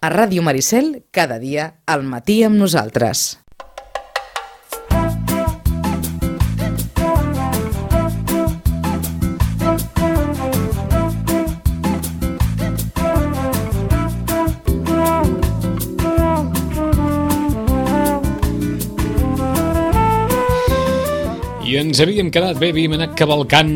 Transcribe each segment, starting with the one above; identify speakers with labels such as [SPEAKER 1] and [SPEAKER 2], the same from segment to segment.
[SPEAKER 1] A Ràdio Maricel, cada dia al matí amb nosaltres.
[SPEAKER 2] I ens havíem quedat bé, havíem anat cavalcant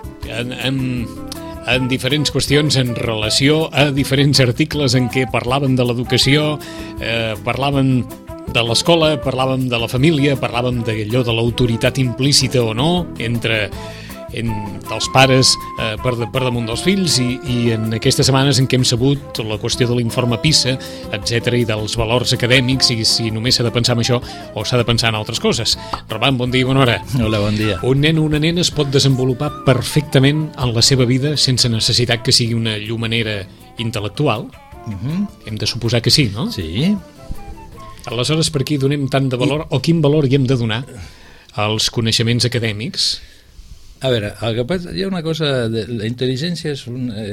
[SPEAKER 2] en diferents qüestions en relació a diferents articles en què parlaven de l'educació, parlaven de l'escola, parlàvem de la família, parlàvem d'allò de l'autoritat implícita o no dels pares per damunt dels fills i en aquestes setmanes en què hem sabut la qüestió de l'informe PISA, etc i dels valors acadèmics i si només s'ha de pensar en això o s'ha de pensar en altres coses. Roman, bon dia i bona hora.
[SPEAKER 3] Hola, bon dia.
[SPEAKER 2] Un nen o una nena es pot desenvolupar perfectament en la seva vida sense necessitat que sigui una llumenera intel·lectual? Hem de suposar que sí, no?
[SPEAKER 3] Sí.
[SPEAKER 2] Aleshores, per què donem tant de valor o quin valor hi hem de donar als coneixements acadèmics?
[SPEAKER 3] A veure, el que passa, hi ha una cosa, la intel·ligència és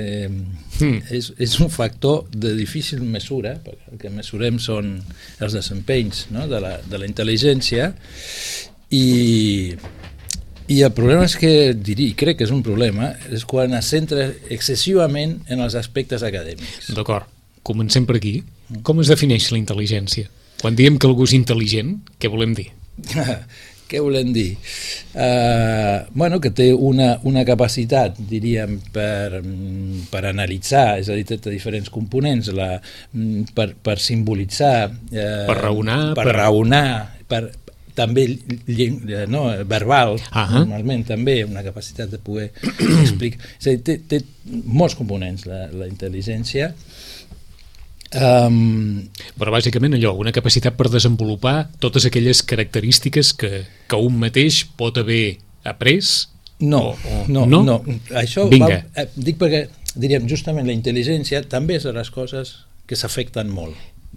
[SPEAKER 3] un factor de difícil mesura, perquè el que mesurem són els desempenys, no? de la intel·ligència, i el problema és que, crec que és un problema, és quan es centra excessivament en els aspectes acadèmics.
[SPEAKER 2] D'acord, comencem per aquí. Com es defineix la intel·ligència? Quan diem que algú és intel·ligent, què volem dir?
[SPEAKER 3] Què volem dir? Bueno, que té una capacitat, diríem, per analitzar, és a dir, té diferents components, per simbolitzar,
[SPEAKER 2] per raonar,
[SPEAKER 3] també verbal, normalment també, una capacitat de poder explicar. És a dir, té molts components la intel·ligència.
[SPEAKER 2] Però bàsicament allò, una capacitat per desenvolupar totes aquelles característiques que un mateix pot haver après?
[SPEAKER 3] No. Això dic perquè, diríem, justament la intel·ligència també és de les coses que s'afecten molt.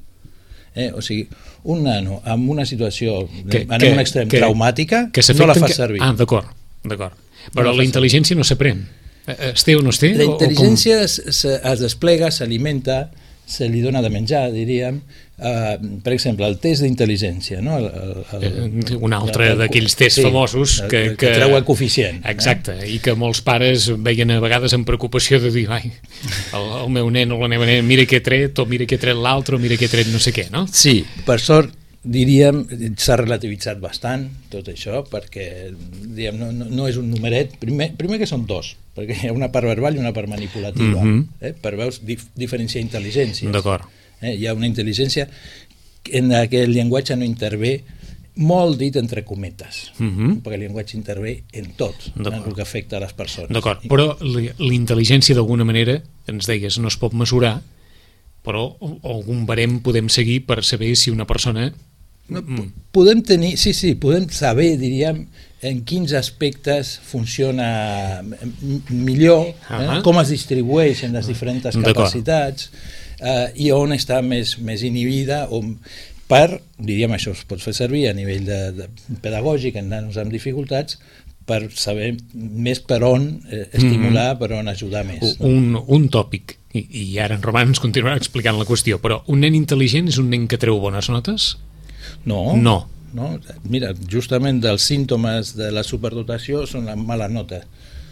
[SPEAKER 3] O sigui, un nano amb una situació en un extrem traumàtica no la fa servir.
[SPEAKER 2] D'acord. Però la intel·ligència no s'aprèn. Es té o no es té?
[SPEAKER 3] La intel·ligència es desplega, s'alimenta, se li dona de menjar, diríem. Per exemple, el test d'intel·ligència, no?
[SPEAKER 2] Un altre d'aquells tests famosos que
[SPEAKER 3] treu el coeficient.
[SPEAKER 2] Exacte, i que molts pares veien a vegades amb preocupació de dir, el meu nen o la meva nena, mira què he tret, o mira què he tret l'altre, o mira què he tret no sé què, no?
[SPEAKER 3] Sí, per sort, diríem, s'ha relativitzat bastant tot això, perquè diguem, no és un numeret, primer que són dos, perquè hi ha una part verbal i una part manipulativa, per veus diferenciar intel·ligències.
[SPEAKER 2] D'acord.
[SPEAKER 3] Hi ha una intel·ligència en la que el llenguatge no intervé, molt dit entre cometes, perquè el llenguatge intervé en tot, en el que afecta a les persones.
[SPEAKER 2] D'acord, però la intel·ligència d'alguna manera, ens deies, no es pot mesurar, però algun barem podem seguir per saber si una persona...
[SPEAKER 3] Podem tenir, podem saber, diríem, en quins aspectes funciona millor, com es distribueixen les diferents capacitats i on està més inhibida, per, diríem, això es pot fer servir a nivell pedagògic en nanos amb dificultats, per saber més per on estimular, per on ajudar més.
[SPEAKER 2] Un tòpic, i ara en Roman ens continuarà explicant la qüestió, però un nen intel·ligent és un nen que treu bones notes?
[SPEAKER 3] No. Mira, justament dels símptomes de la superdotació són les males notes,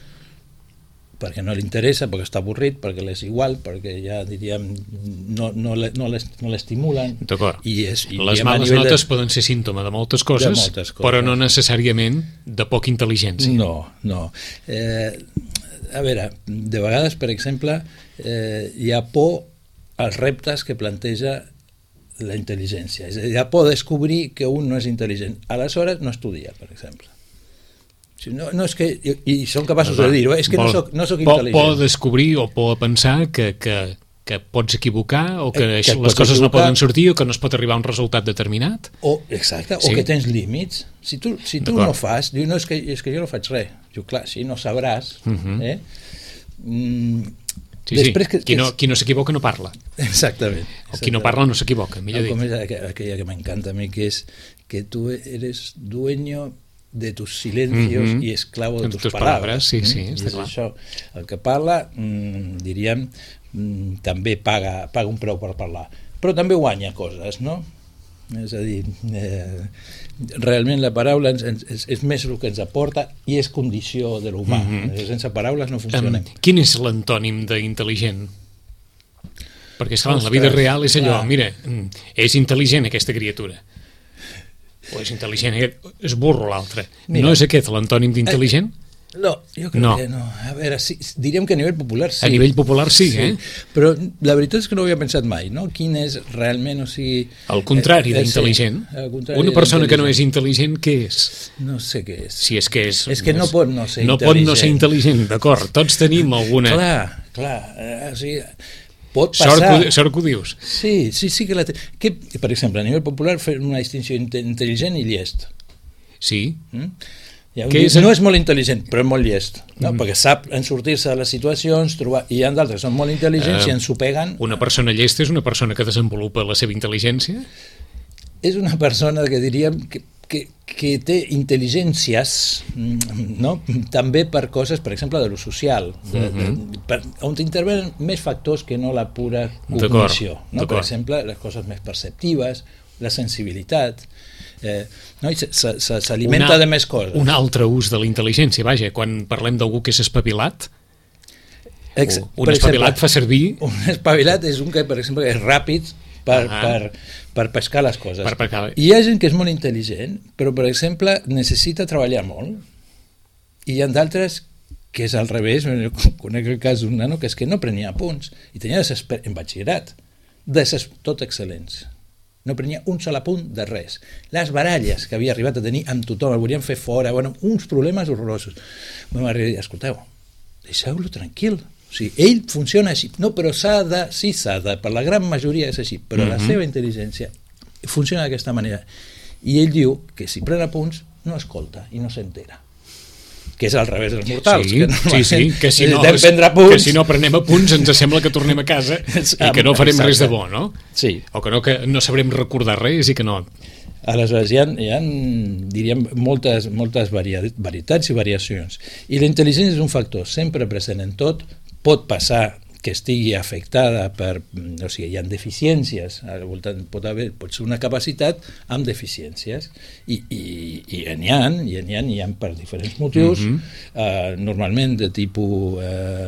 [SPEAKER 3] perquè no li interessa, perquè està avorrit, perquè l'és igual, perquè ja diríem no l'estimulen.
[SPEAKER 2] D'acord. Les males notes poden ser símptoma de moltes coses, però no necessàriament de poca intel·ligència.
[SPEAKER 3] No. A veure, de vegades, per exemple, hi ha por als reptes que planteja la intel·ligència. És a dir, hi ha por de descobrir que un no és intel·ligent. Aleshores no estudia, per exemple. No és que, i són capaços de dir-ho, és que no soc intel·ligent.
[SPEAKER 2] Por a descobrir o por a pensar que pots equivocar o que les coses no poden sortir o que no es pot arribar a un resultat determinat.
[SPEAKER 3] Exacte, o que tens límits. Si tu no fas, diu, no, és que jo no faig res. Diu, clar, si no sabràs.
[SPEAKER 2] Qui no s'equivoca no parla.
[SPEAKER 3] Exactament.
[SPEAKER 2] O qui no parla no s'equivoca, millor dit.
[SPEAKER 3] Com és aquella que m'encanta a mi, que és que tu eres dueño de tus silencios y esclavo de tus palabras.
[SPEAKER 2] Sí, està clar.
[SPEAKER 3] Això, el que parla, diríem, també paga un preu per parlar. però també guanya coses, no? És a dir, realment la paraula és més el que ens aporta i és condició de l'humà. Sense paraules no funcionem.
[SPEAKER 2] Quin és l'antònim d'intel·ligent? Perquè, esclar, la vida real és allò, mira, és intel·ligent aquesta criatura, o és intel·ligent, és burro l'altre. No és aquest l'antònim d'intel·ligent?
[SPEAKER 3] No, jo crec que no. A veure, sí, diríem que a nivell popular sí.
[SPEAKER 2] A nivell popular sí,
[SPEAKER 3] però la veritat és que no ho havia pensat mai, no? Quin és realment, o sigui...
[SPEAKER 2] El contrari d'intel·ligent. Una persona que no és intel·ligent, què és?
[SPEAKER 3] No sé què és.
[SPEAKER 2] Si és que és...
[SPEAKER 3] És que no pot no ser intel·ligent.
[SPEAKER 2] No pot no ser intel·ligent, d'acord. Tots tenim alguna...
[SPEAKER 3] Clar, o sigui... Pot passar...
[SPEAKER 2] Sort que ho dius.
[SPEAKER 3] Sí que la té. Per exemple, a nivell popular fer una distinció intel·ligent i llest.
[SPEAKER 2] Sí.
[SPEAKER 3] No és molt intel·ligent, però és molt llest, no? Perquè sap en sortir-se de les situacions, trobar... I hi ha d'altres que són molt intel·ligents i ens ho peguen...
[SPEAKER 2] Una persona llesta és una persona que desenvolupa la seva intel·ligència?
[SPEAKER 3] És una persona que diríem que té intel·ligències, no? També per coses, per exemple, de lo social, on intervenen més factors que no la pura cognició. No? Per exemple, les coses més perceptives, la sensibilitat... no? S'alimenta de més coses.
[SPEAKER 2] Un altre ús de la intel·ligència, vaja, quan parlem d'algú que és espavilat, un espavilat fa servir...
[SPEAKER 3] Un espavilat és un que, per exemple, és ràpid per pescar les coses. I hi ha gent que és molt intel·ligent, però, per exemple, necessita treballar molt. I hi ha d'altres que és al revés. Conec el cas d'un nano que és que no prenia punts i tenia en batxillerat tot excel·lents. No prenia un sol apunt de res. Les baralles que havia arribat a tenir amb tothom, el volien fer fora, uns problemes horrorosos. Vam arribar a dir, escolteu, deixeu-lo tranquil. O sigui, ell funciona així. No, però per la gran majoria és així, però la seva intel·ligència funciona d'aquesta manera. I ell diu que si pren apunts no escolta i no s'entera. Que és al revés dels mortals.
[SPEAKER 2] Que si no prenem apunts ens sembla que tornem a casa i que no farem res de bo, no?
[SPEAKER 3] Sí.
[SPEAKER 2] O que no sabrem recordar res i que no...
[SPEAKER 3] Aleshores, hi ha diríem, moltes varietats i variacions. I la intel·ligència és un factor sempre present en tot, pot passar que estigui afectada per... O sigui, hi ha deficiències, al voltant pot ser una capacitat amb deficiències, i n'hi ha per diferents motius, normalment de tipus...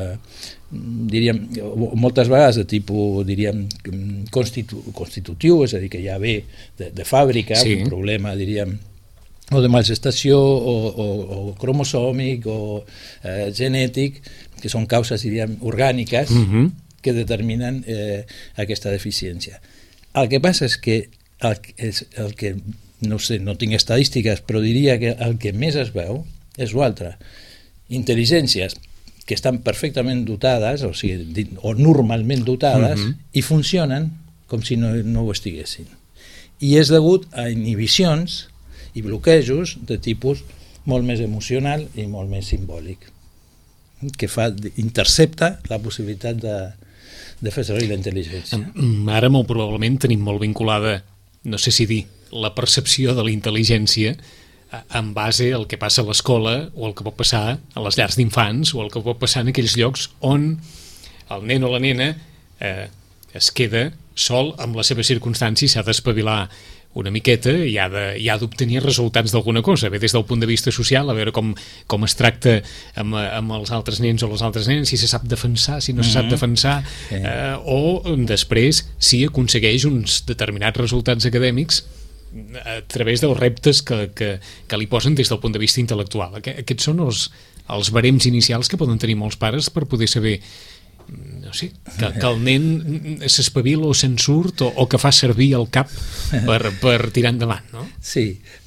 [SPEAKER 3] diríem, moltes vegades de tipus, diríem, constitutiu, és a dir, que ja ve de fàbrica, un problema, diríem, o de malgestació, o cromosòmic, o genètic, que són causes, diríem, orgàniques que determinen aquesta deficiència. El que passa és que el que, no sé, no tinc estadístiques, però diria que el que més es veu és l'altre. Intel·ligències que estan perfectament dotades, o normalment dotades, i funcionen com si no ho estiguessin. I és degut a inhibicions i bloquejos de tipus molt més emocional i molt més simbòlic, que intercepta la possibilitat de fer servir la intel·ligència.
[SPEAKER 2] Ara molt probablement tenim molt vinculada, no sé si dir, la percepció de la intel·ligència en base al que passa a l'escola o el que pot passar a les llars d'infants o el que pot passar en aquells llocs on el nen o la nena es queda sol amb les seves circumstàncies, s'ha d'espavilar una miqueta i ha d'obtenir resultats d'alguna cosa, bé des del punt de vista social, a veure com es tracta amb els altres nens o les altres nenes, si se sap defensar, si no se sap defensar, o després si aconsegueix uns determinats resultats acadèmics a través dels reptes que li posen des del punt de vista intel·lectual. Aquests són els barems inicials que poden tenir molts pares per poder saber, no sé, que el nen s'espavila o se'n surt o que fa servir el cap per tirar endavant, no?
[SPEAKER 3] Sí,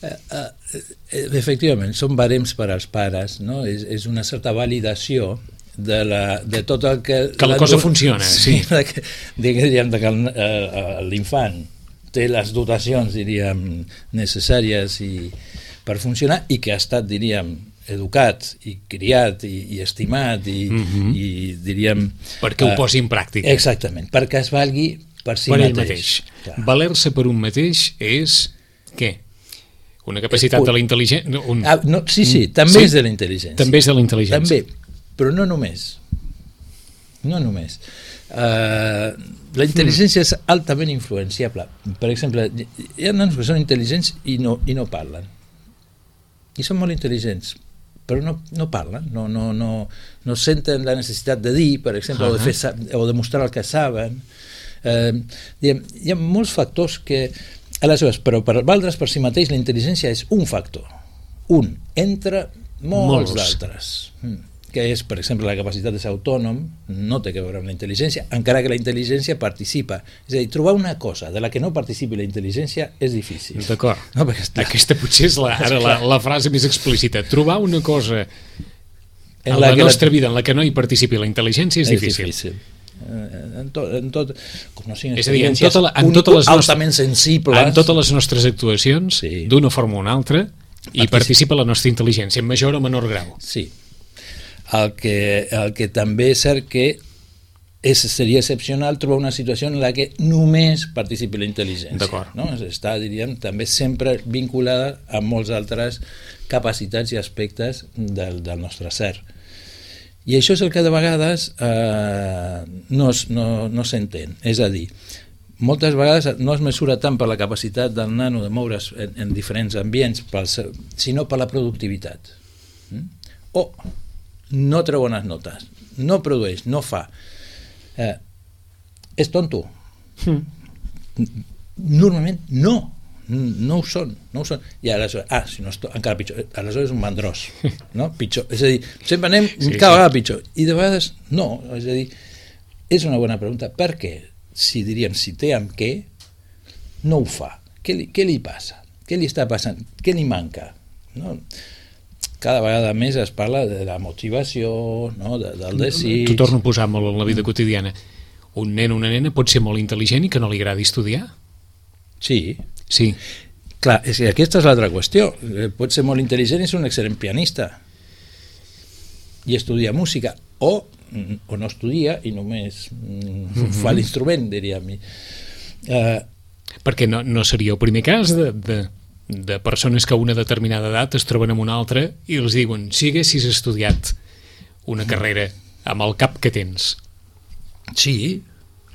[SPEAKER 3] efectivament, són barems per als pares, no? És una certa validació de tot el que...
[SPEAKER 2] Que la cosa funciona, sí.
[SPEAKER 3] Diríem que l'infant té les dotacions, diríem, necessàries per funcionar i que ha estat, diríem, educat i criat i estimat i diríem...
[SPEAKER 2] Perquè ho posi en pràctica.
[SPEAKER 3] Exactament, perquè es valgui per si mateix.
[SPEAKER 2] Valer-se per un mateix és què? Una capacitat de la intel·ligència?
[SPEAKER 3] Sí, també és de la intel·ligència.
[SPEAKER 2] També és de la intel·ligència.
[SPEAKER 3] També, però no només. No només. La intel·ligència és altament influenciable. Per exemple, hi ha nanos que són intel·ligents i no parlen. I són molt intel·ligents, però no parlen, no senten la necessitat de dir, per exemple, o de mostrar el que saben. Hi ha molts factors que... Aleshores, però per valdre's per si mateix, la intel·ligència és un factor. Un, entre molts d'altres. Que és, per exemple, la capacitat de ser autònom, no té a veure amb la intel·ligència, encara que la intel·ligència participa. És a dir, trobar una cosa de la que no participi la intel·ligència és difícil.
[SPEAKER 2] D'acord. No, aquesta potser és la frase més explícita. Trobar una cosa en la nostra vida en la que no hi participi la intel·ligència és difícil.
[SPEAKER 3] En tot, com no siguin
[SPEAKER 2] és a dir, en totes les nostres actuacions, d'una forma o una altra, hi participa la nostra intel·ligència, en major o menor grau.
[SPEAKER 3] Sí. El que també és cert que seria excepcional trobar una situació en la que només participi la intel·ligència.
[SPEAKER 2] D'acord.
[SPEAKER 3] No? Està, diríem, també sempre vinculada a molts altres capacitats i aspectes del nostre ser. I això és el que de vegades no s'entén. És a dir, moltes vegades no es mesura tant per la capacitat del nano de moure's en diferents ambients, sinó per la productivitat. O no treu bones notes, no produeix, no fa. És tonto. Normalment no ho són. I aleshores, si no encara pitjor, aleshores és un mandrós, no? Pitjor. És a dir, sempre anem cada vegada pitjor. I de vegades no, és a dir, és una bona pregunta. Per què? Si té amb què, no ho fa. Què li passa? Què li està passant? Què li manca? No? Cada vegada més es parla de la motivació, no? Del desig...
[SPEAKER 2] T'ho torno a posar molt en la vida quotidiana. Un nen o una nena pot ser molt intel·ligent i que no li agradi estudiar?
[SPEAKER 3] Sí.
[SPEAKER 2] Sí.
[SPEAKER 3] Clar, és que aquesta és l'altra qüestió. Pot ser molt intel·ligent i ser un excel·lent pianista i estudia música, o no estudia i només fa l'instrument, diria a mi.
[SPEAKER 2] Perquè no seria el primer cas de persones que a una determinada edat es troben amb una altra i els diuen, si haguessis estudiat una carrera amb el cap que tens.
[SPEAKER 3] Sí.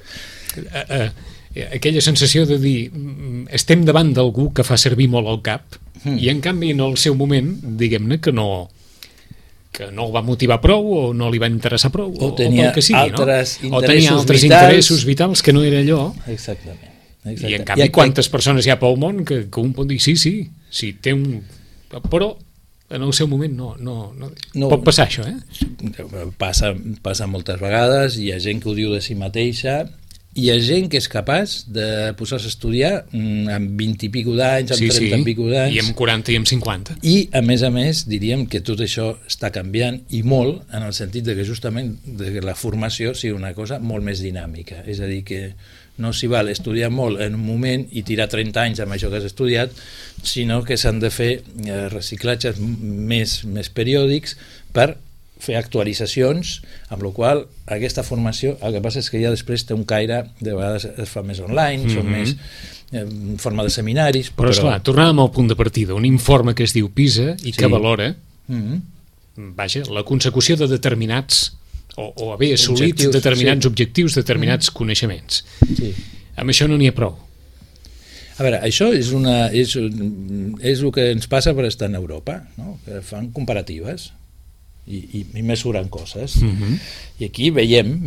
[SPEAKER 2] Aquella sensació de dir, estem davant d'algú que fa servir molt el cap i en canvi en el seu moment, diguem-ne que no el va motivar prou o no li va interessar prou
[SPEAKER 3] o tenia
[SPEAKER 2] que sigui,
[SPEAKER 3] altres
[SPEAKER 2] interessos vitals que no era allò.
[SPEAKER 3] Exactament.
[SPEAKER 2] I en canvi quantes persones hi ha pel món que un pot dir sí, té un... però en el seu moment no pot passar això,
[SPEAKER 3] passa moltes vegades. Hi ha gent que ho diu de si mateixa, hi ha gent que és capaç de posar-se a estudiar amb 20 i pico d'anys, amb 30 i pico d'anys,
[SPEAKER 2] i amb 40 i amb 50,
[SPEAKER 3] i a més diríem que tot això està canviant i molt, en el sentit de que justament que la formació sigui una cosa molt més dinàmica. És a dir, que no s'hi val estudiar molt en un moment i tirar 30 anys amb això que has estudiat, sinó que s'han de fer reciclatges més periòdics per fer actualitzacions, amb la qual aquesta formació, el que passa és que ja després té un caire, de vegades es fa més online, són més en forma de seminaris.
[SPEAKER 2] Però esclar, tornàvem al punt de partida, un informe que es diu PISA i que valora la consecució de determinats o haver assolit determinats objectius, determinats coneixements. Amb això no n'hi ha prou.
[SPEAKER 3] A veure, això és el que ens passa per estar en Europa, no? Que fan comparatives i mesuren coses. I aquí veiem,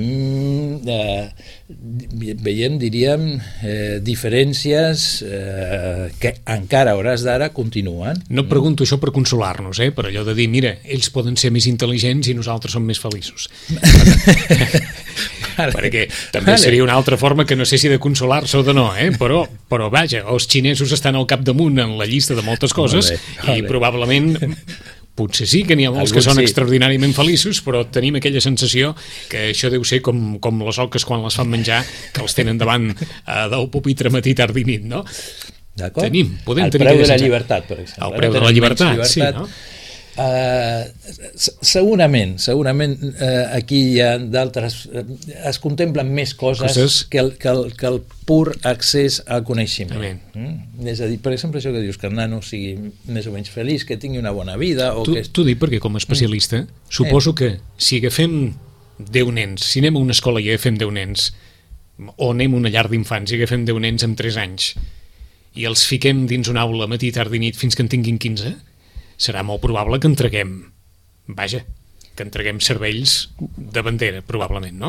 [SPEAKER 3] diríem, diferències que encara a hores d'ara continuen.
[SPEAKER 2] No et pregunto això per consolar-nos, però allò de dir, mira, ells poden ser més intel·ligents i nosaltres som més feliços. Perquè també seria una altra forma que no sé si de consolar-se o de no, però vaja, els xinesos estan al capdamunt en la llista de moltes coses i probablement... Potser sí que n'hi ha molts que són extraordinàriament feliços, però tenim aquella sensació que això deu ser com les oques quan les fan menjar, que els tenen davant del pupitre matí, tard i nit, no?
[SPEAKER 3] D'acord?
[SPEAKER 2] Podem tenir
[SPEAKER 3] el preu de la llibertat, per exemple.
[SPEAKER 2] El preu de la llibertat, sí, no?
[SPEAKER 3] Segurament aquí hi ha d'altres, es contemplen més coses que el pur accés al coneixement. És a dir, per exemple, això que dius, que el nano sigui més o menys feliç, que tingui una bona vida.
[SPEAKER 2] T'ho dic perquè com a especialista suposo que si agafem 10 nens, si anem a una escola i agafem 10 nens, o anem a una llar d'infants i agafem 10 nens amb 3 anys, i els fiquem dins una aula matí, tarda i nit fins que en tinguin 15, serà molt probable que entreguem cervells de bandera, probablement, no?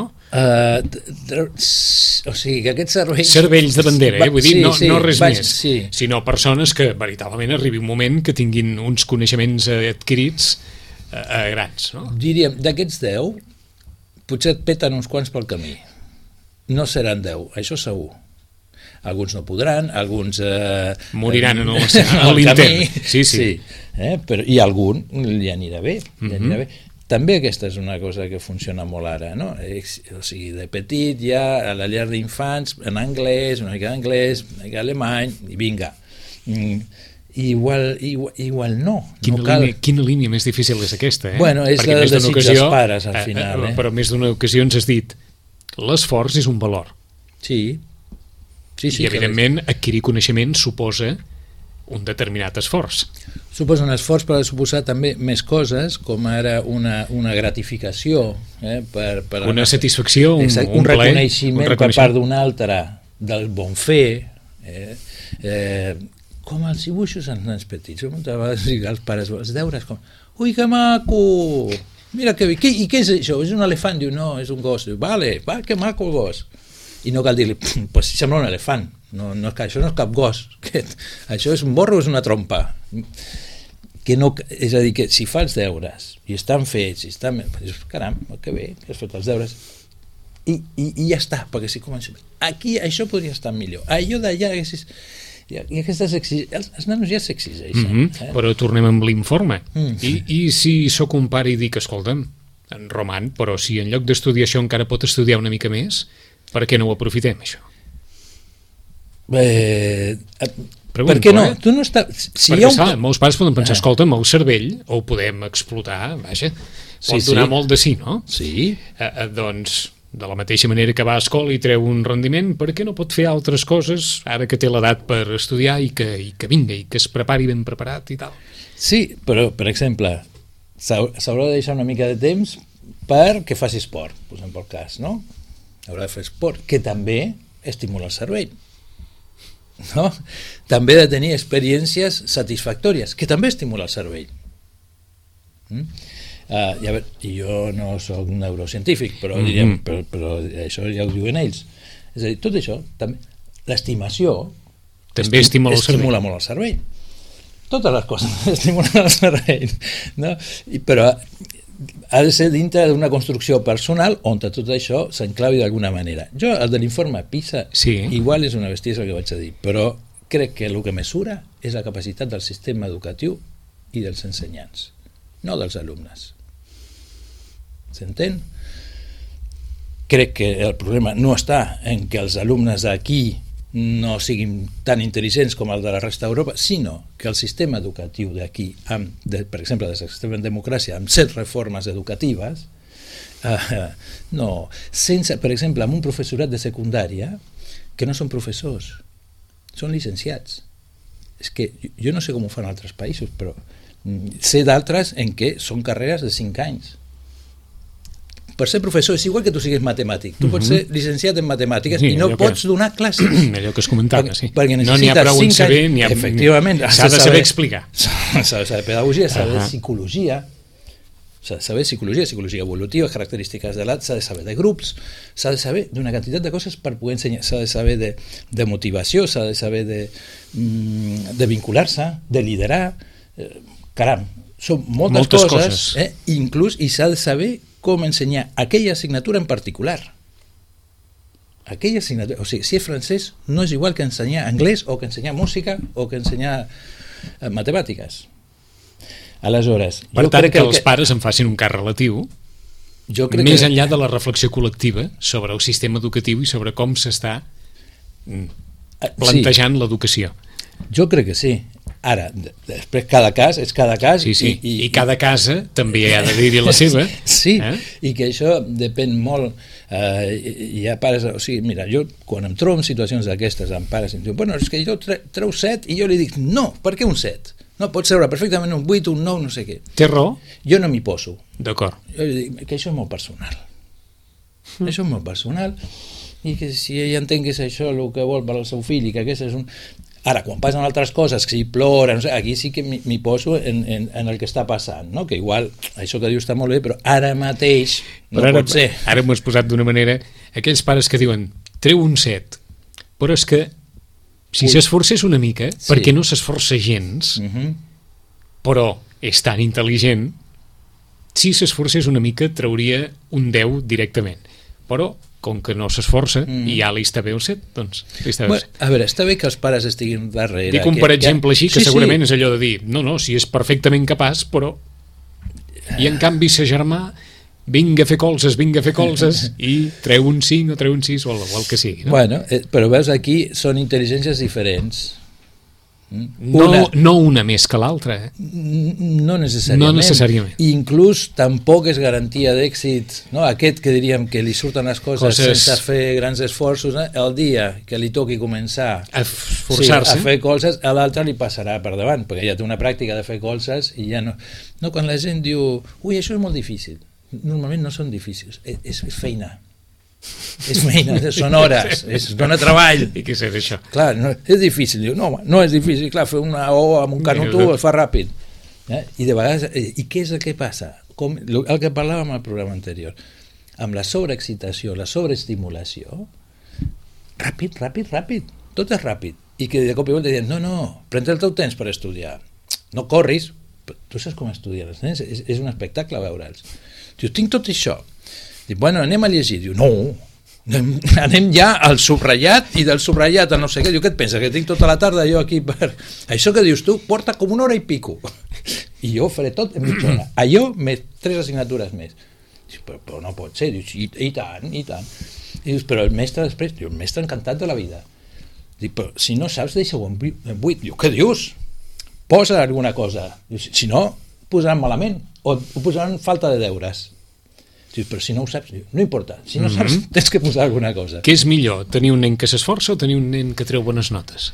[SPEAKER 3] O sigui, que aquests cervells...
[SPEAKER 2] Cervells de bandera, vull dir, no res més,
[SPEAKER 3] sí.
[SPEAKER 2] sinó persones que veritablement arribi un moment que tinguin uns coneixements adquirits grans, no?
[SPEAKER 3] Diríem, d'aquests 10, potser et peten uns quants pel camí. No seran 10, això segur. Alguns no podran, alguns...
[SPEAKER 2] moriran a l'intent. Sí.
[SPEAKER 3] I algun li anirà bé, També aquesta és una cosa que funciona molt ara, no? O sigui, de petit ja a la llar d'infants, en anglès, una mica d'anglès, una mica d'alemany, i vinga. Igual no.
[SPEAKER 2] Quina línia més difícil és aquesta,
[SPEAKER 3] Bueno, és la del desig dels pares, al final.
[SPEAKER 2] Però més d'una ocasió ens has dit l'esforç és un valor.
[SPEAKER 3] Sí.
[SPEAKER 2] I evidentment adquirir coneixement suposa un determinat esforç.
[SPEAKER 3] Suposa un esforç per suposar també més coses, com ara una gratificació, per
[SPEAKER 2] una satisfacció, un
[SPEAKER 3] reconeixement per part d'un altre del bon fer, com els dibuixos en nens petits. Moltes vegades els pares els deures com, ui, que maco, mira que bé, i què és això? És un elefant? Diu, no, és un gos. Diu, vale, va, que maco el gos. I no cal dir-li, pues sembla un elefant. No, això no és cap gos, això és un borro o és una trompa, és a dir, que si fa els deures i estan fets caram, que bé que has fet els deures i ja està, perquè si comença aquí això podria estar millor, allò d'allà i aquestes els nanos ja s'exigeixen.
[SPEAKER 2] Però tornem amb l'informe i si sóc un pare i dic, escolta'm, en Roman, però si en lloc d'estudiar això encara pot estudiar una mica més, per què no ho aprofitem, això?
[SPEAKER 3] Per què no? Tu no estàs...
[SPEAKER 2] Perquè molts pares poden pensar, escolta'm, el cervell ho podem explotar, pot donar molt de sí, no?
[SPEAKER 3] Sí.
[SPEAKER 2] Doncs, de la mateixa manera que va a escola i treu un rendiment, per què no pot fer altres coses ara que té l'edat per estudiar i que vinga, i que es prepari ben preparat i tal?
[SPEAKER 3] Sí, però, per exemple, s'haurà de deixar una mica de temps perquè faci esport, posem pel cas, no? Haurà de fer esport, que també estimula el cervell. No? També de tenir experiències satisfactòries, que també estimula el cervell. Jo no soc un neurocientífic, però diríem, però això ja ho diuen ells. És a dir, tot això, l'estimació
[SPEAKER 2] també estimula
[SPEAKER 3] molt el cervell. Totes les coses estimulen el cervell, no? Però ha de ser dintre d'una construcció personal on tot això s'enclavi d'alguna manera. Jo, el de l'informe PISA, igual és una bestiesa el que vaig a dir, però crec que el que mesura és la capacitat del sistema educatiu i dels ensenyants, no dels alumnes. S'entén? Crec que el problema no està en que els alumnes d'aquí no siguin tan intel·ligents com el de la resta d'Europa, sinó que el sistema educatiu d'aquí, per exemple, des del sistema de democràcia, amb 7 reformes educatives, sense, per exemple, amb un professorat de secundària que no són professors, són llicenciats. És que jo no sé com ho fan altres països, però sé d'altres en què són carreres de 5 anys. Per ser professor és igual que tu siguis matemàtic. Tu pots ser llicenciat en matemàtiques i no pots donar classes.
[SPEAKER 2] Allò que es comentava, sí.
[SPEAKER 3] No n'hi ha prou en saber, efectivament.
[SPEAKER 2] S'ha de saber explicar.
[SPEAKER 3] S'ha de saber pedagogia, s'ha de saber psicologia, s'ha de saber psicologia evolutiva, característiques de l'art, s'ha de saber de grups, s'ha de saber d'una quantitat de coses per poder ensenyar, s'ha de saber de motivació, s'ha de saber de vincular-se, de liderar, caram, són moltes coses. Inclús, i s'ha de saber com ensenyar aquella assignatura en particular. Aquella assignatura, o sigui, si és francès, no és igual que ensenyar anglès o que ensenyar música o que ensenyar matemàtiques. Aleshores,
[SPEAKER 2] per tant, que els pares en facin un cas relatiu, més enllà de la reflexió col·lectiva sobre el sistema educatiu i sobre com s'està plantejant l'educació.
[SPEAKER 3] Jo crec que sí. Ara, després cada cas és cada cas.
[SPEAKER 2] I cada casa també ha de dir-hi la seva.
[SPEAKER 3] I que això depèn molt. Hi ha pares, o sigui, mira, jo quan em trobo en situacions d'aquestes amb pares em diuen, bueno, és que jo treu 7 i jo li dic, no, per què un 7? No, pot ser perfectament un 8, un 9, no sé què.
[SPEAKER 2] Té raó?
[SPEAKER 3] Jo no m'hi poso.
[SPEAKER 2] D'acord.
[SPEAKER 3] Jo li dic que això és molt personal. Això és molt personal, i que si ell entén que és això el que vol per al seu fill, i que aquest és un... Ara, quan passen altres coses, que si plora, no sé, aquí sí que m'hi poso en el que està passant, no? Que igual, això que diu està molt bé, però ara mateix no pot ser.
[SPEAKER 2] Ara m'ho has posat d'una manera, aquells pares que diuen, treu un 7, però és que si s'esforcés una mica, perquè no s'esforça gens, però és tan intel·ligent, si s'esforcés una mica trauria un 10 directament, però com que no s'esforça i ja li està bé el 7, doncs li està bé el 7.
[SPEAKER 3] A veure, està bé que els pares estiguin darrere.
[SPEAKER 2] Dic un per exemple així, que segurament és allò de dir, no, si és perfectament capaç, però... I en canvi sa germà, vinga a fer colzes, i treu un 5 o treu un 6 o el que sigui. No?
[SPEAKER 3] Bueno, però veus, aquí són intel·ligències diferents.
[SPEAKER 2] No una més que l'altra.
[SPEAKER 3] No necessàriament. Inclús tampoc és garantia d'èxit, no? Aquest que diríem que li surten les coses sense fer grans esforços, el dia que li toqui començar
[SPEAKER 2] a esforçar-se,
[SPEAKER 3] a fer colzes, a l'altre li passarà per davant, perquè ja té una pràctica de fer colzes i ja no... No, quan la gent diu, ui, això és molt difícil, normalment no són difícils, és feina. És feina, són hores, dona treball.
[SPEAKER 2] I què és això?
[SPEAKER 3] Clar, és difícil. Diu, no és difícil, clar, fer una O amb un canutú es fa ràpid. I de vegades, i què és el que passa? El que parlàvem al programa anterior, amb la sobreexcitació, la sobreestimulació, ràpid, tot és ràpid. I que de cop i volta diuen, no, pren el teu temps per estudiar, no corris, tu saps com estudiar els nens, és un espectacle veure'ls. Diu, tinc tot això. Dic, bueno, anem a llegir. Diu, no, anem ja al subratllat, i del subratllat a no sé què. Diu, què et pensa, que tinc tota la tarda jo aquí per... Això que dius tu porta com 1 hora i pico. I jo ho faré tot en mitja hora. Allò, més 3 assignatures més. Diu, però no pot ser. Diu, i tant. I dius, però el mestre després, diu, el mestre encantat de la vida. Diu, però si no saps, deixa-ho en buit. Diu, què dius? Posa alguna cosa. Diu, si no, posaran malament, o posaran falta de deures. Però si no ho saps, no importa, si no saps tens que posar alguna cosa.
[SPEAKER 2] Què és millor, tenir un nen que s'esforça o tenir un nen que treu bones notes?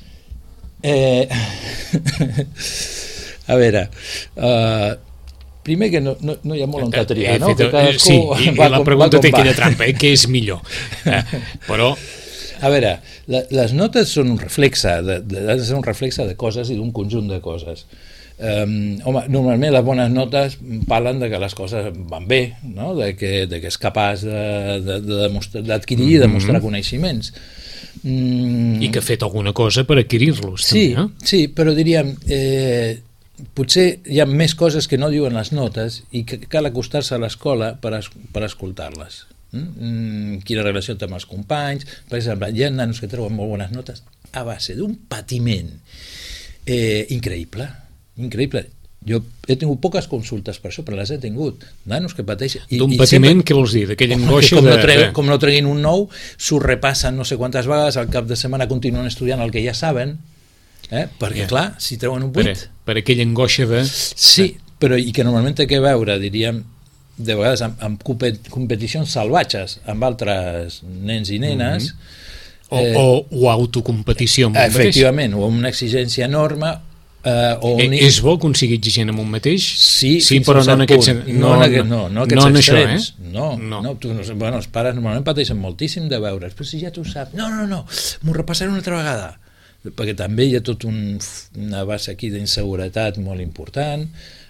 [SPEAKER 3] A veure, primer que no hi ha molt on triar, no?
[SPEAKER 2] Sí, i la pregunta té aquella trampa, què és millor? Però...
[SPEAKER 3] A veure, les notes són un reflexe, han de ser un reflexe de coses i d'un conjunt de coses. Home, normalment les bones notes parlen de que les coses van bé, no? de que és capaç d'adquirir i demostrar coneixements,
[SPEAKER 2] i que ha fet alguna cosa per adquirir-los.
[SPEAKER 3] Sí,
[SPEAKER 2] també, no?
[SPEAKER 3] Sí, però diríem potser hi ha més coses que no diuen les notes i que cal acostar-se a l'escola per escoltar-les. Quina relació té amb els companys. Per exemple, hi ha nanos que treuen molt bones notes a base d'un patiment increïble. Jo he tingut poques consultes per això, però les he tingut. Nanos que pateixen...
[SPEAKER 2] D'un patiment, què vols dir? D'aquella angoixa
[SPEAKER 3] com no treguin un nou, s'ho repassen no sé quantes vegades, al cap de setmana continuen estudiant el que ja saben, perquè clar, si treuen un 8...
[SPEAKER 2] Per aquella angoixa de...
[SPEAKER 3] Sí, però i que normalment té que veure, diríem, de vegades amb competicions salvatges amb altres nens i nenes,
[SPEAKER 2] o autocompetició amb un mateix.
[SPEAKER 3] Efectivament, o amb una exigència enorme.
[SPEAKER 2] És bo que un sigui exigent amb un mateix?
[SPEAKER 3] Sí,
[SPEAKER 2] però no en aquest sentit.
[SPEAKER 3] No en aquests extrems.
[SPEAKER 2] No.
[SPEAKER 3] Els pares normalment pateixen moltíssim de veure's, però si ja tu saps, no, m'ho repassaré una altra vegada, perquè també hi ha tot una base aquí d'inseguretat molt important,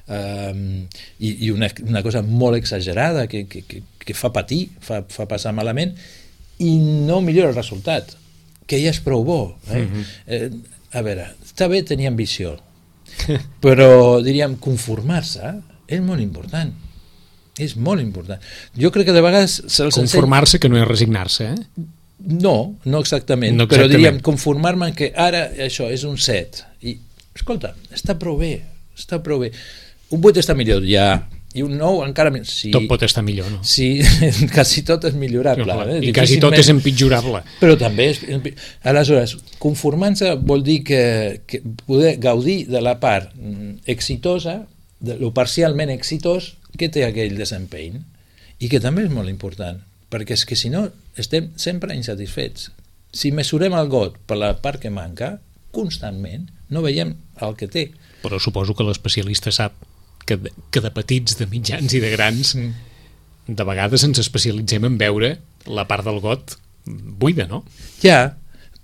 [SPEAKER 3] i una cosa molt exagerada que fa patir, fa passar malament, i no millora el resultat, que ja és prou bo. A veure, està bé tenir ambició, però diríem conformar-se és molt important. És molt important. Jo crec que de vegades
[SPEAKER 2] conformar-se, que no és resignar-se,
[SPEAKER 3] No exactament, però diríem conformar-me que ara això és un 7 i, escolta, està prou bé. Un 8 està millor ja, i un 9 encara més. Sí,
[SPEAKER 2] tot pot estar millor, no?
[SPEAKER 3] Sí, quasi tot és millorable.
[SPEAKER 2] I quasi tot és empitjorable.
[SPEAKER 3] Però també aleshores, conformant-se vol dir que poder gaudir de la part exitosa, de lo parcialment exitós que té aquell desempeny, i que també és molt important, perquè és que si no estem sempre insatisfets. Si mesurem el got per la part que manca, constantment no veiem el que té.
[SPEAKER 2] Però suposo que l'especialista sap que de petits, de mitjans i de grans de vegades ens especialitzem en veure la part del got buida, no?
[SPEAKER 3] Ja.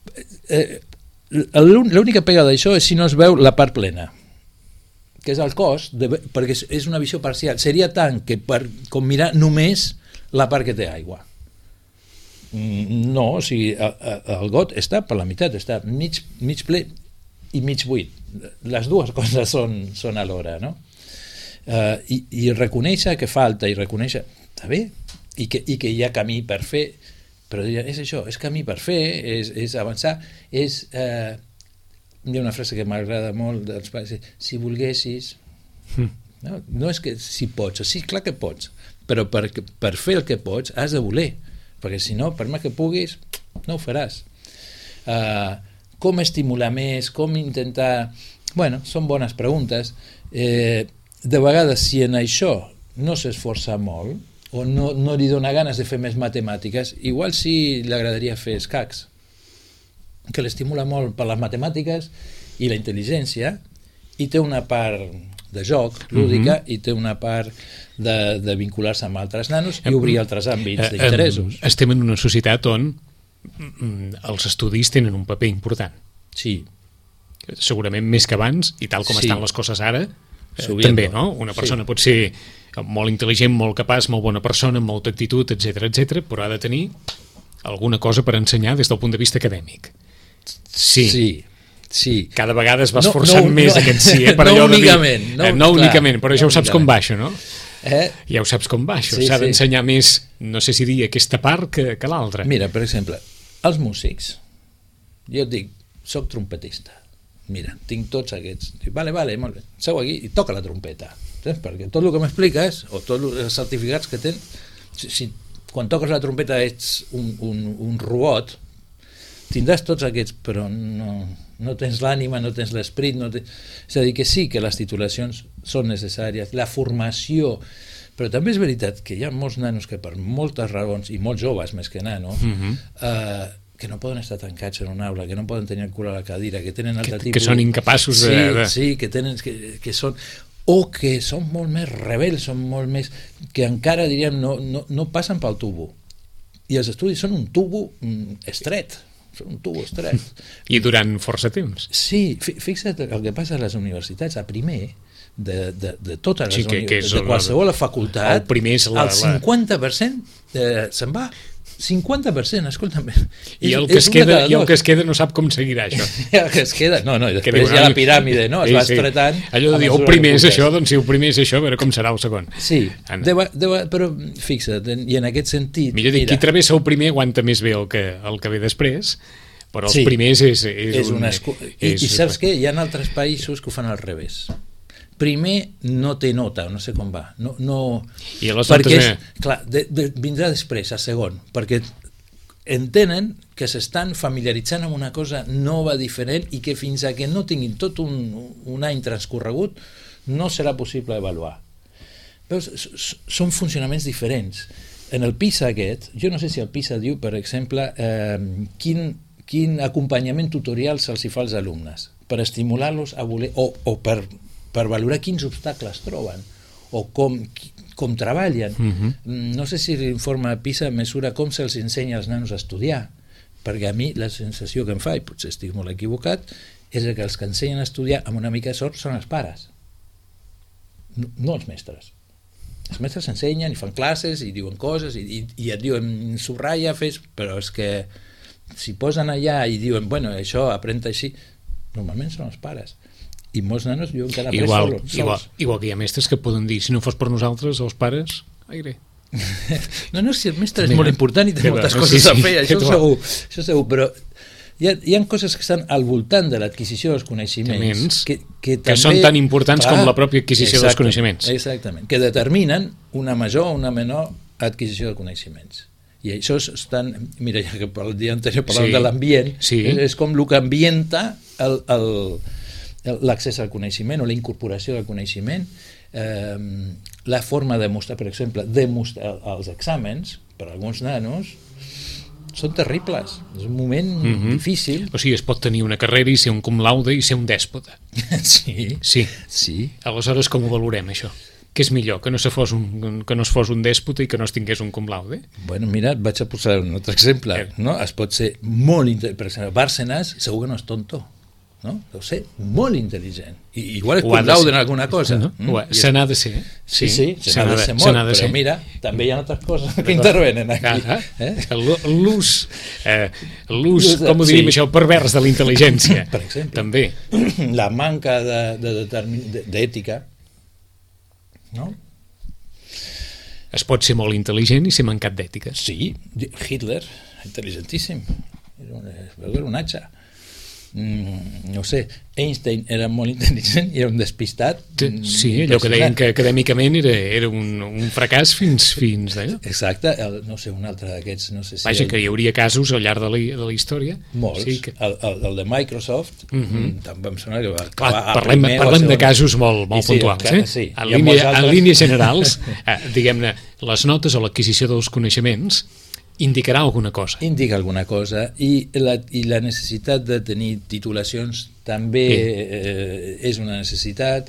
[SPEAKER 3] L'única pega d'això és si no es veu la part plena, que és el cos, perquè és una visió parcial. Seria tant que com mirar només la part que té aigua. No, o sigui, el got està per la meitat, està mig ple i mig buit. Les dues coses són alhora, no? I reconèixer que falta i reconèixer, està bé, i que hi ha camí per fer, però és això, és camí per fer, és avançar, és... hi ha una frase que m'agrada molt dels pares, si volguessis... No és que si pots, sí, clar que pots, però per fer el que pots has de voler, perquè si no, per més que puguis, no ho faràs. Com estimular més, com intentar... Bueno, són bones preguntes. De vegades, si en això no s'esforça molt, o no li dona ganes de fer més matemàtiques, igual sí li agradaria fer escacs, que l'estimula molt per les matemàtiques i la intel·ligència, i té una part de joc lúdica i té una part de vincular-se amb altres nanos i obrir altres àmbits d'interessos.
[SPEAKER 2] Estem en una societat on els estudis tenen un paper important.
[SPEAKER 3] Sí.
[SPEAKER 2] Segurament més que abans, i tal com estan les coses ara, també, no? Una persona pot ser molt intel·ligent, molt capaç, molt bona persona, amb molta actitud, etc, però ha de tenir alguna cosa per ensenyar des del punt de vista acadèmic. Sí. Cada vegada es va esforçant més aquest sí, per allò de dir... No únicament, però ja ho saps com va això, no? Ja ho saps com va això, s'ha d'ensenyar més, no sé si dir aquesta part que l'altra.
[SPEAKER 3] Mira, per exemple, els músics, jo et dic, soc trompetista, mira, tinc tots aquests, vale, molt bé, seu aquí i toca la trompeta, perquè tot el que m'expliques, o tots els certificats que tens, si quan toques la trompeta ets un robot, tindràs tots aquests, però no tens l'ànima, no tens l'esperit, és a dir, que sí que les titulacions són necessàries, la formació, però també és veritat que hi ha molts nanos que per moltes raons, i molts joves més que nanos, que no poden estar tancats en una aula, que no poden tenir el cul a la cadira, que tenen altre tipus...
[SPEAKER 2] Que són incapaços de...
[SPEAKER 3] Sí, que són... O que són molt més rebels, són molt més... que encara, diríem, no passen pel tubo. I els estudis són un tubo estret. Són un tubo estret.
[SPEAKER 2] I durant força temps.
[SPEAKER 3] Sí, fixa't el que passa a les universitats. A primer, de totes les universitats, de qualsevol facultat, el 50% se'n va. 50%, escolta'm.
[SPEAKER 2] I el que es queda no sap com seguirà això.
[SPEAKER 3] El que es queda, no, i després hi ha la piràmide, no? Es va estretant.
[SPEAKER 2] Allò de dir, el primer és això, doncs si el primer és això, a veure com serà el segon.
[SPEAKER 3] Sí, però fixa't, i en aquest sentit...
[SPEAKER 2] Millor dir, qui travessa el primer aguanta més bé el que ve després, però els primers és
[SPEAKER 3] I saps què? Hi ha altres països que ho fan al revés. Primer no té nota, no sé com va.
[SPEAKER 2] I
[SPEAKER 3] perquè clar, vindrà després, a segon, perquè entenen que s'estan familiaritzant amb una cosa nova, diferent, i que fins a que no tinguin tot un any transcorregut no serà possible avaluar. Veus, són funcionaments diferents. En el PISA aquest, jo no sé si el PISA diu, per exemple, quin acompanyament tutorial se'ls fa als alumnes per estimular-los a voler, o per valorar quins obstacles troben o com treballen. No sé si l'informe PISA mesura com se'ls ensenya als nanos a estudiar, perquè a mi la sensació que em fa, i potser estic molt equivocat, és que els que ensenyen a estudiar amb una mica de sort són els pares, no els mestres. Els mestres ensenyen i fan classes i diuen coses i et diuen subratlla, però és que si posen allà i diuen, bueno, això aprèn-te així, normalment són els pares. I molts nanos diuen que han après sols.
[SPEAKER 2] Igual que hi ha mestres que poden dir, si no fos per nosaltres, els pares, aire.
[SPEAKER 3] No, si el mestre és molt important i té moltes coses a fer, això segur, però hi ha coses que estan al voltant de l'adquisició dels coneixements que
[SPEAKER 2] són tan importants com la pròpia adquisició dels coneixements.
[SPEAKER 3] Exactament, que determinen una major o una menor adquisició de coneixements. I això estan... Mira, ja que el dia anterior parlàvem de l'ambient, és com el que ambienta l'accés al coneixement o la incorporació del coneixement, la forma de mostrar, per exemple, els exàmens per a alguns nanos són terribles, és un moment difícil.
[SPEAKER 2] O sigui, es pot tenir una carrera i ser un cum laude i ser un dèspota.
[SPEAKER 3] Sí.
[SPEAKER 2] Aleshores, com ho valorem, això? Què és millor? Que no es fos un dèspota i que no es tingués un cum laude?
[SPEAKER 3] Bueno, mira, et vaig a posar un altre exemple. No? Es pot ser molt intel·ligent. Per exemple, Bárcenas segur que no és tonto. No? Deu ser molt intel·ligent. Igual és cum laude en alguna cosa.
[SPEAKER 2] No? Se n'ha de ser.
[SPEAKER 3] Sí, se n'ha de ser molt, però mira, també hi ha altres coses que intervenen aquí.
[SPEAKER 2] L'ús, com ho diríem això, pervers de la intel·ligència.
[SPEAKER 3] Per exemple.
[SPEAKER 2] També.
[SPEAKER 3] La manca d'ètica. No?
[SPEAKER 2] Es pot ser molt intel·ligent i ser mancat d'ètica.
[SPEAKER 3] Sí, Hitler, intel·ligentíssim. Era un atxa. No sé, Einstein era molt intel·ligent i era un despistat.
[SPEAKER 2] Sí, allò que deien que acadèmicament era un fracàs fins d'allò.
[SPEAKER 3] Exacte, no sé, un altre d'aquests, no sé si...
[SPEAKER 2] Vaja, que hi hauria casos al llarg de la història.
[SPEAKER 3] Molts, sí, el de Microsoft, també em sembla que
[SPEAKER 2] clar, parlem de casos molt puntuals,
[SPEAKER 3] sí.
[SPEAKER 2] En línies generals, diguem-ne, les notes o l'adquisició dels coneixements indicarà alguna cosa.
[SPEAKER 3] Indica alguna cosa i la necessitat de tenir titulacions també és una necessitat.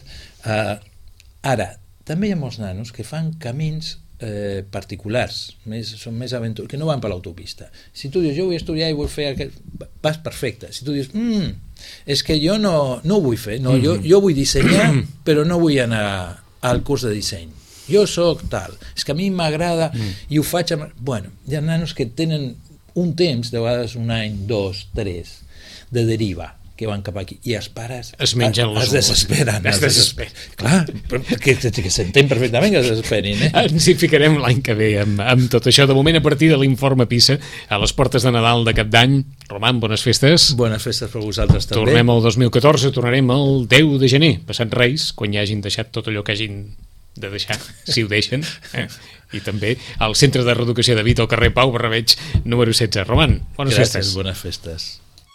[SPEAKER 3] Ara, també hi ha molts nanos que fan camins particulars, són més aventures, que no van per l'autopista. Si tu dius, jo vull estudiar i vull fer aquest... vas perfecte. Si tu dius, és que jo no ho vull fer, jo vull dissenyar, però no vull anar al curs de disseny. Jo sóc tal, és que a mi m'agrada i ho faig bueno, hi ha nanos que tenen un temps, de vegades un any, 2, 3 de deriva, que van cap aquí i els pares
[SPEAKER 2] es mengen les
[SPEAKER 3] desesperen. Clar, que s'entén perfectament que es desesperin.
[SPEAKER 2] Ens hi ficarem l'any que ve amb tot això. De moment, a partir de l'Informe PISA, a les portes de Nadal de Cap d'Any. Roman, bones festes.
[SPEAKER 3] Bones festes per vosaltres també.
[SPEAKER 2] Tornem al 2014, tornarem el 10 de gener, passat Reis, quan ja hagin deixat tot allò que hagin de deixar, si ho deixen, i també al Centre de Reeducació de Vita al carrer Pau Barrabeig número 16. Roman, bones festes.
[SPEAKER 3] Gràcies, bones festes.